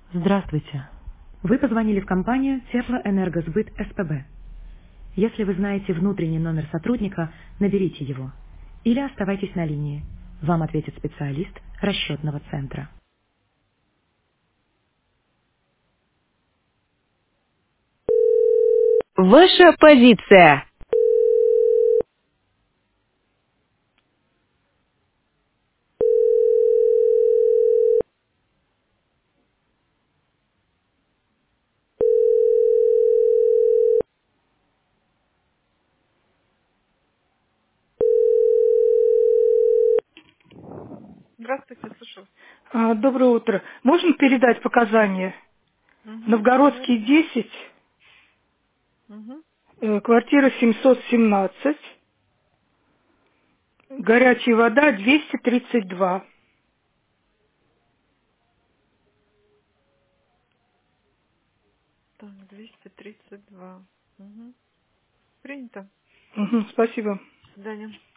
Здравствуйте. Вы позвонили в компанию Теплоэнергосбыт СПБ. Если вы знаете внутренний номер сотрудника, наберите его. Или оставайтесь на линии. Вам ответит специалист расчетного центра. Ваша позиция. Здравствуйте, слушаю. Доброе утро. Можно передать показания? Угу, Новгородский, говорите. 10, Угу. квартира 717, горячая вода 232. Так, 232. Угу. Принято. Спасибо. До свидания.